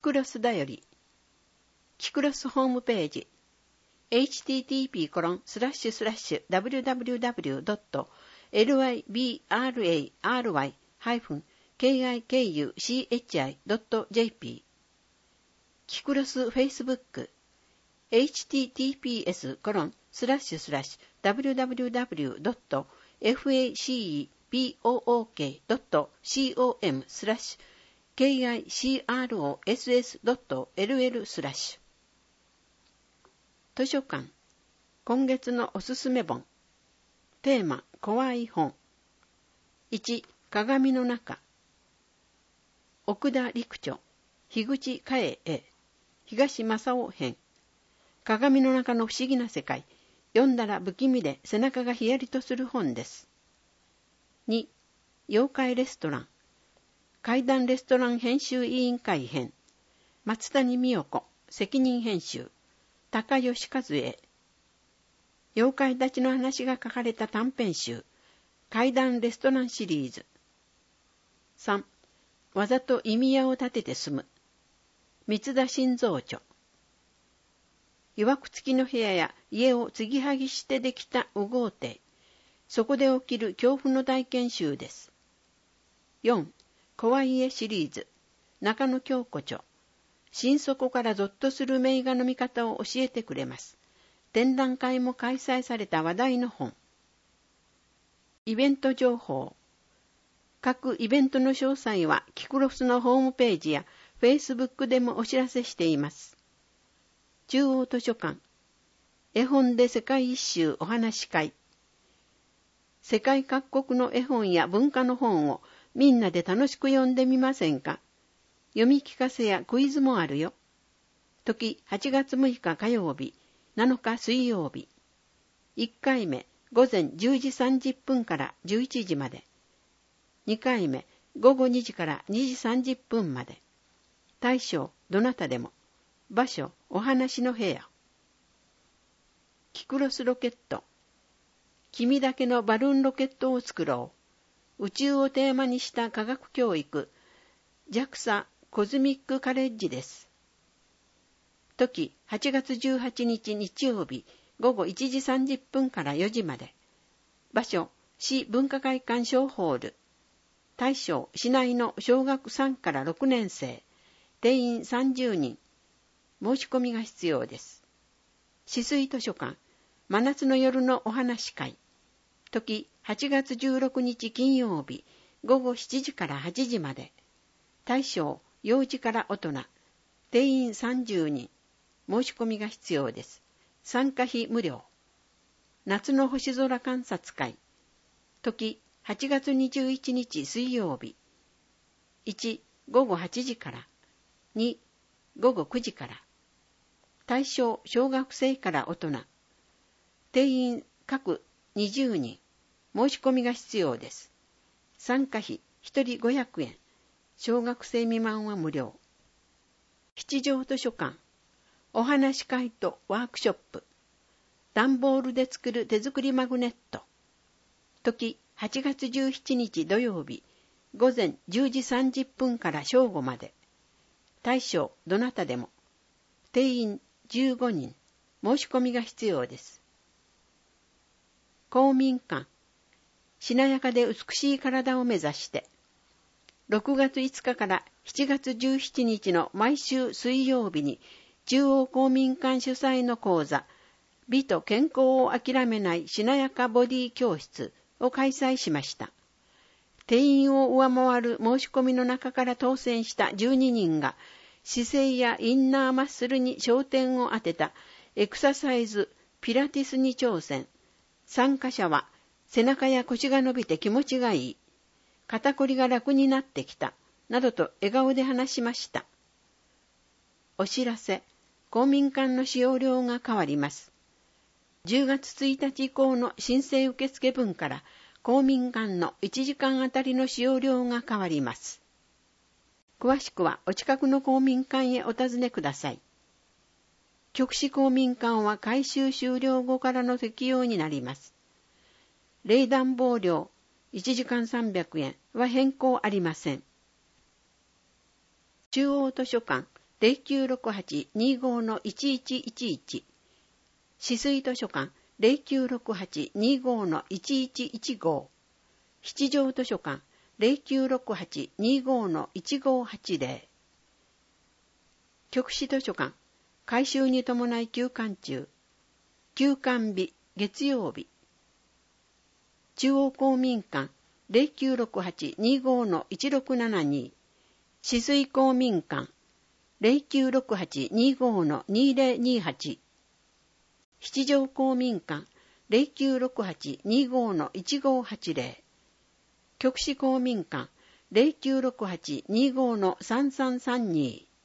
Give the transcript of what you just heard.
クロスだより。キクロスホームページ。http://www.library-kikuchi.jp キクロスフェイスブック。https://www.facebook.com/kicross.ll/ 図書館。今月のおすすめ本。テーマ、怖い本。1、鏡の中。奥田陸著、樋口嘉永絵、東正夫編。鏡の中の不思議な世界。読んだら不気味で背中がヒヤリとする本です。2、妖怪レストラン。怪談レストラン編集委員会編。松谷美代子、責任編集。高吉和恵。妖怪たちの話が書かれた短編集。怪談レストランシリーズ。3、わざと意味屋を立てて住む。三田新蔵著。いわくつきの部屋や家を継ぎはぎしてできた右豪邸。そこで起きる恐怖の体験集です。4、怖い家シリーズ。中野京子著。心底からゾッとする名画の見方を教えてくれます。展覧会も開催された話題の本。イベント情報。各イベントの詳細はキクロスのホームページやフェイスブックでもお知らせしています。中央図書館。絵本で世界一周お話会。世界各国の絵本や文化の本をみんなで楽しく読んでみませんか。読み聞かせやクイズもあるよ。時8月6日火曜日、7日水曜日。1回目、午前10時30分から11時まで。2回目、午後2時から2時30分まで。対象、どなたでも。場所、お話の部屋。キクロスロケット。君だけのバルーンロケットを作ろう。宇宙をテーマにした科学教育。JAXA コズミックカレッジです。時、8月18日日曜日、午後1時30分から4時まで。場所、市文化会館小ホール。対象、市内の小学3から6年生。定員30人。申し込みが必要です。止水図書館。真夏の夜のお話会。時、8月16日金曜日、午後7時から8時まで。対象、幼児から大人。定員30人。申し込みが必要です。参加費無料。夏の星空観察会。時、8月21日水曜日。1、午後8時から。2、午後9時から。対象、小学生から大人。定員各20人。申し込みが必要です。参加費1人500円。小学生未満は無料。吉祥図書館。お話し会とワークショップ。段ボールで作る手作りマグネット。時、8月17日土曜日。午前10時30分から正午まで。対象、どなたでも。定員15人。申し込みが必要です。公民館。しなやかで美しい体を目指して。6月5日から7月17日の毎週水曜日に中央公民館主催の講座、美と健康を諦めないしなやかボディ教室を開催しました。定員を上回る申し込みの中から当選した12人が姿勢やインナーマッスルに焦点を当てたエクササイズピラティスに挑戦。参加者は背中や腰が伸びて気持ちがいい。肩こりが楽になってきた。などと笑顔で話しました。お知らせ。公民館の使用料が変わります。10月1日以降の申請受付分から公民館の1時間あたりの使用料が変わります。詳しくはお近くの公民館へお尋ねください。極市公民館は改修終了後からの適用になります。冷暖房料1時間300円は変更ありません。中央図書館 0968-25-1111、止水図書館 0968-25-1115、七条図書館 0968-25-1580、局市図書館、改修に伴い休館中、休館日、月曜日、中央公民館 0968-25-1672、止水公民館 0968-25-2028、七条公民館 0968-25-1580、局市公民館 0968-25-3332、